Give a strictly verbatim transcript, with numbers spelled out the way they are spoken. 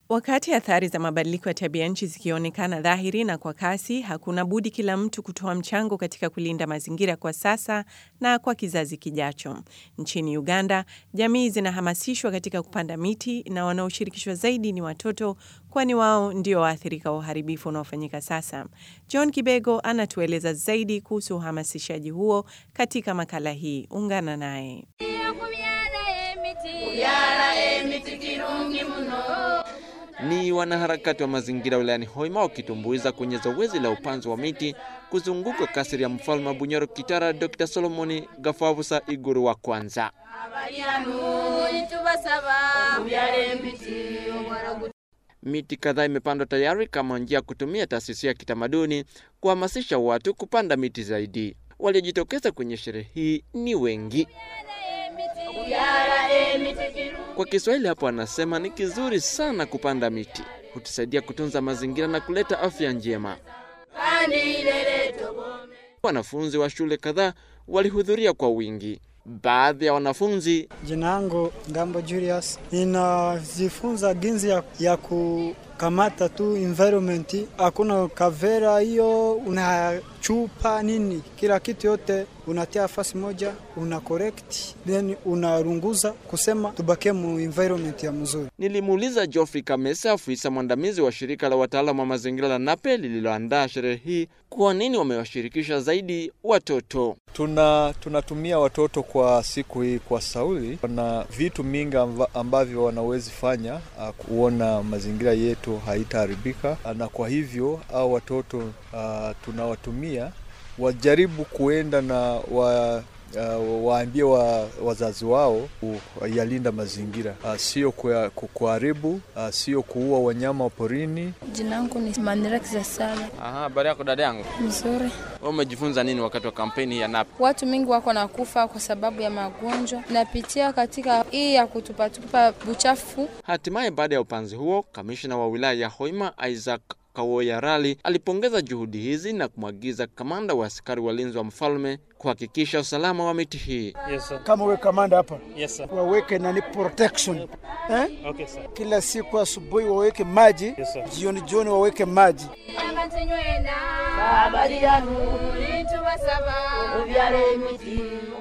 Wakati athari za mabadiliko ya tabia nchi zikionekana dhahiri na kwa kasi, hakuna budi kila mtu kutoa mchango katika kulinda mazingira kwa sasa na kwa kizazi kijacho. Nchini Uganda, jamii zinahamasishwa katika kupanda miti na wanaoshirikishwa zaidi ni watoto, kwani wao ndio waathirika wa uharibifu unaofanyika sasa. John Kibego anatueleza zaidi kuhusu uhamasishaji huo katika makala hii. Ungana naye. Ni wanaharakati wa mazingira wilayani Hoima wakitumbuiza kwenye zoezi la upanzi wa miti kuzunguka kasri ya Mfalme Bunyoro Kitara Dokta Solomoni Gafabusa Iguru wa kwanza. Miti kadhaa imepandwa tayari kama njia kutumia taasisi ya kitamaduni kuhamasisha watu kupanda miti zaidi. Waliojitokeza kwenye sherehe hii ni wengi. Kwa Kiswahili hapo anasema ni kizuri sana kupanda miti. Hutusaidia kutunza mazingira na kuleta afya njema. Wanafunzi wa shule kadhaa walihudhuria kwa wingi. Baadhi ya wanafunzi, jina langu Ngambo Julius, ninajifunza jinsi ya, ya kukamata tu environment. Hakuna kavera hiyo, unachupa nini, kila kitu yote unatia fasi moja, una correct, then unarunguza kusema tubakie mu environment ya mzuri. Nilimuuliza Geoffrey Kamesa, afisa mwandamizi wa shirika la wataalamu wa mazingira la Nape lililoandaa sherehe hii, kwa nini wamewashirikisha zaidi watoto. Tuna tunatumia watoto kwa siku hii kwa sauli na vitu mingi ambavyo wanaweza fanya kuona mazingira yetu haitaharibika, na kwa hivyo au watoto uh, tunawatumia wajaribu kuenda na wa Uh, waambie wa, wazazi wao yalinda mazingira, uh, sio kuharibu, uh, sio kuua wanyama wa porini. Jina langu ni Mandirax Zasala. Aha, habari yako dada yangu? Mzuri. Wewe umejifunza nini wakati wa kampeni ya Nape? Watu mingi wako na kufa kwa sababu ya magonjwa. Napitia katika hii ya kutupatupa buchafu. Hatimaye baada ya upanzi huo, kamishna wa wilaya ya Hoima Isaac Kawoya Rali alipongeza juhudi hizi na kumwagiza kamanda wa askari walinzi wa mfalme kuhakikisha usalama wa miti hii. Yes, sir. Kama wewe kamanda hapa, yes, sir, waweke nani protection. Eh? Okay, sir. Kila siku asubuhi waweke maji, yes, sir, jioni jioni waweke maji. Habari yanu, nitubasaba, ubyale miti.